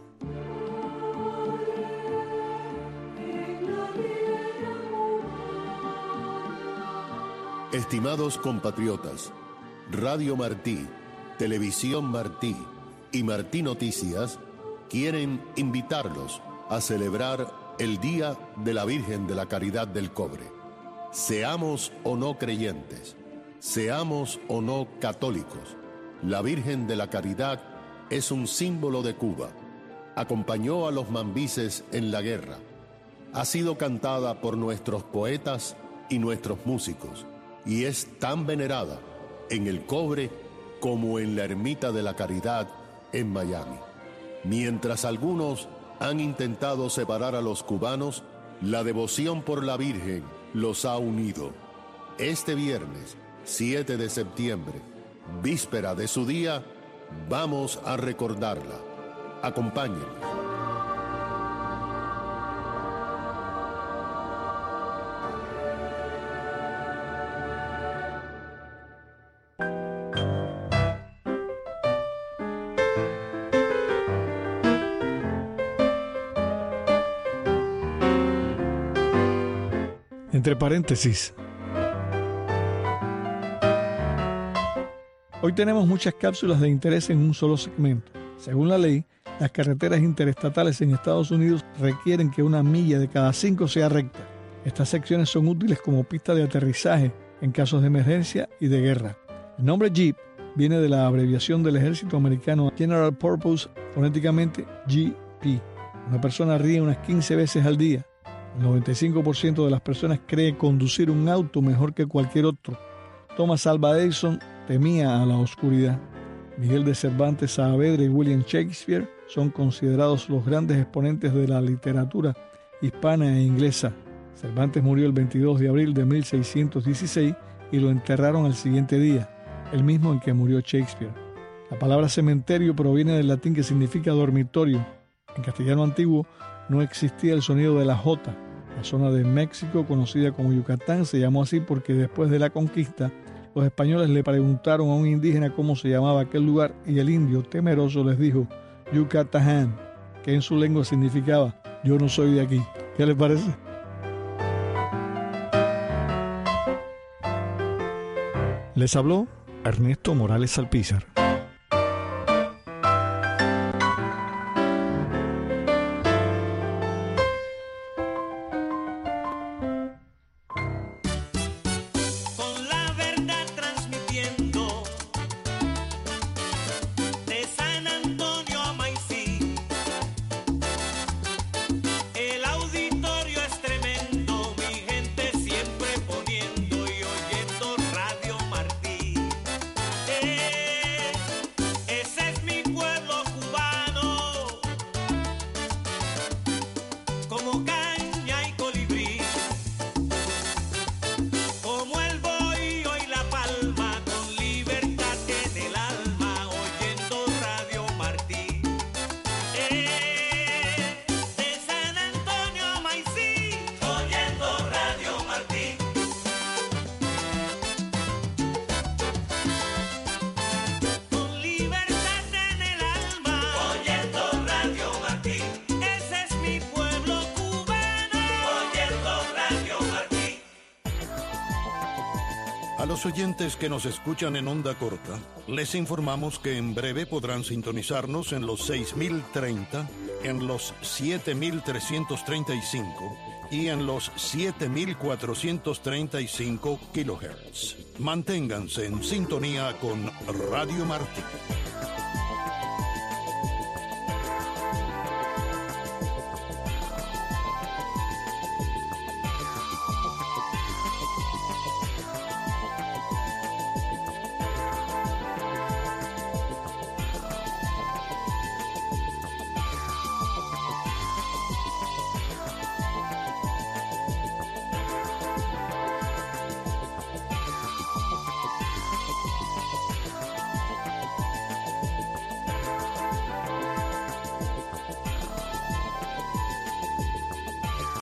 Estimados compatriotas, Radio Martí, Televisión Martí y Martí Noticias quieren invitarlos a celebrar el Día de la Virgen de la Caridad del Cobre. Seamos o no creyentes, seamos o no católicos, la Virgen de la Caridad es un símbolo de Cuba. acompañó a los mambises en la guerra. Ha sido cantada por nuestros poetas y nuestros músicos y es tan venerada en el Cobre como en la Ermita de la Caridad en Miami. Mientras algunos han intentado separar a los cubanos, la devoción por la Virgen los ha unido. Este viernes, 7 de septiembre, víspera de su día, vamos a recordarla. Acompáñennos. Entre paréntesis. Hoy tenemos muchas cápsulas de interés en un solo segmento. Según la ley, las carreteras interestatales en Estados Unidos requieren que 1 milla de cada 5 sea recta. Estas secciones son útiles como pista de aterrizaje en casos de emergencia y de guerra. El nombre Jeep viene de la abreviación del ejército americano General Purpose, fonéticamente GP. Una persona ríe unas 15 veces al día. El 95% de las personas cree conducir un auto mejor que cualquier otro. Thomas Alva Edison temía a la oscuridad. Miguel de Cervantes Saavedra y William Shakespeare son considerados los grandes exponentes de la literatura hispana e inglesa. Cervantes murió el 22 de abril de 1616 y lo enterraron al siguiente día, el mismo en que murió Shakespeare. La palabra cementerio proviene del latín que significa dormitorio. En castellano antiguo no existía el sonido de la J. La zona de México, conocida como Yucatán, se llamó así porque después de la conquista, los españoles le preguntaron a un indígena cómo se llamaba aquel lugar y el indio, temeroso, les dijo Yucatán, que en su lengua significaba yo no soy de aquí. ¿Qué les parece? Les habló Ernesto Morales Alpizar. A los oyentes que nos escuchan en onda corta, les informamos que en breve podrán sintonizarnos en los 6030, en los 7335 y en los 7435 kHz. Manténganse en sintonía con Radio Martí.